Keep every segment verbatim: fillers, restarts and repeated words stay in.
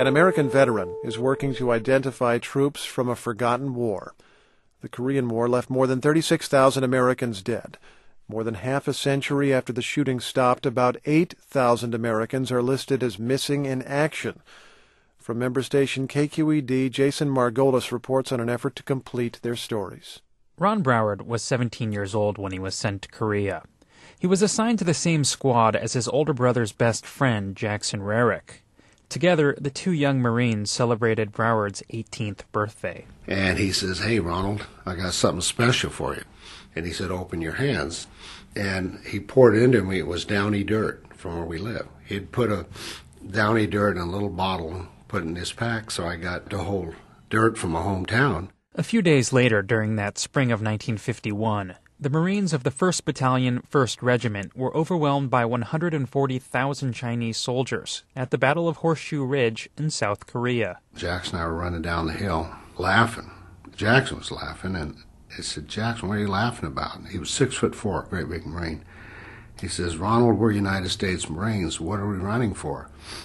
An American veteran is working to identify troops from a forgotten war. The Korean War left more than thirty-six thousand Americans dead. More than half a century after the shooting stopped, about eight thousand Americans are listed as missing in action. From member station K Q E D, Jason Margolis reports on an effort to complete their stories. Ron Broward was seventeen years old when he was sent to Korea. He was assigned to the same squad as his older brother's best friend, Jackson Rarick. Together, the two young Marines celebrated Broward's eighteenth birthday. And he says, "Hey, Ronald, I got something special for you." And he said, "Open your hands." And he poured it into me. It was Downy dirt from where we live. He'd put a Downy dirt in a little bottle, put it in his pack, so I got to hold dirt from my hometown. A few days later, during that spring of nineteen fifty-one, the Marines of the first Battalion, first Regiment were overwhelmed by one hundred forty thousand Chinese soldiers at the Battle of Horseshoe Ridge in South Korea. Jackson and I were running down the hill laughing. Jackson was laughing, and I said, "Jackson, what are you laughing about?" And he was six foot four, great big Marine. He says, "Ronald, we're United States Marines. What are we running for?"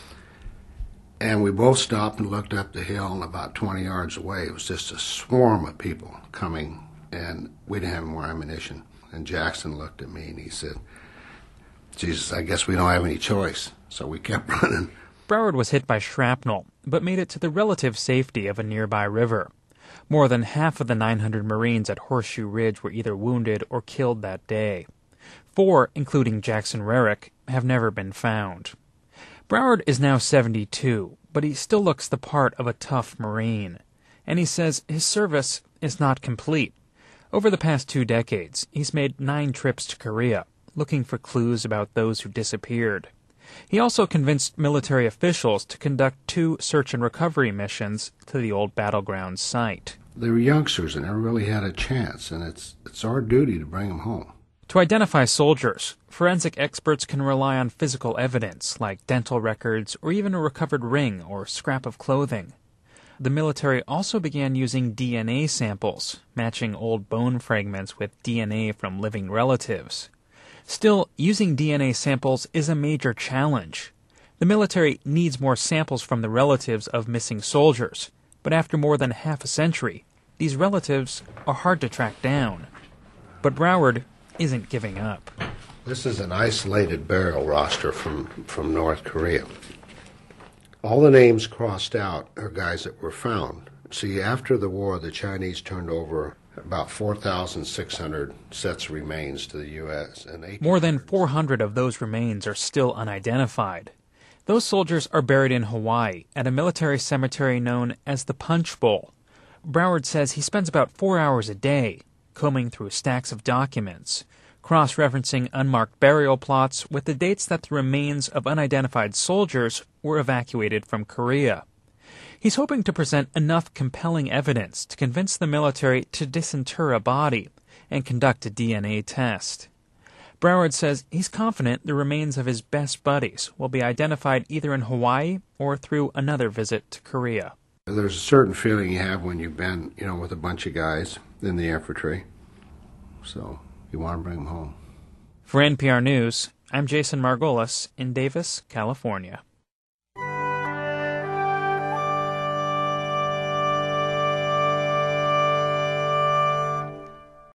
And we both stopped and looked up the hill, and about twenty yards away, it was just a swarm of people coming, and we didn't have more ammunition. And Jackson looked at me and he said, "Jesus, I guess we don't have any choice." So we kept running. Broward was hit by shrapnel, but made it to the relative safety of a nearby river. More than half of the nine hundred Marines at Horseshoe Ridge were either wounded or killed that day. Four, including Jackson Rarick, have never been found. Broward is now seventy-two, but he still looks the part of a tough Marine. And he says his service is not complete. Over the past two decades, he's made nine trips to Korea, looking for clues about those who disappeared. He also convinced military officials to conduct two search and recovery missions to the old battleground site. They were youngsters and never really had a chance, and it's it's our duty to bring them home. To identify soldiers, forensic experts can rely on physical evidence like dental records or even a recovered ring or scrap of clothing. The military also began using D N A samples, matching old bone fragments with D N A from living relatives. Still, using D N A samples is a major challenge. The military needs more samples from the relatives of missing soldiers, but after more than half a century, these relatives are hard to track down. But Broward isn't giving up. This is an isolated burial roster from, from North Korea. All the names crossed out are guys that were found. See, after the war, the Chinese turned over about four thousand six hundred sets of remains to the U S and more than four hundred of those remains are still unidentified. Those soldiers are buried in Hawaii at a military cemetery known as the Punch Bowl. Broward says he spends about four hours a day combing through stacks of documents, cross-referencing unmarked burial plots with the dates that the remains of unidentified soldiers were evacuated from Korea. He's hoping to present enough compelling evidence to convince the military to disinter a body and conduct a D N A test. Broward says he's confident the remains of his best buddies will be identified either in Hawaii or through another visit to Korea. There's a certain feeling you have when you've been, you know, with a bunch of guys in the infantry. So you want to bring them home. For N P R News, I'm Jason Margolis in Davis, California.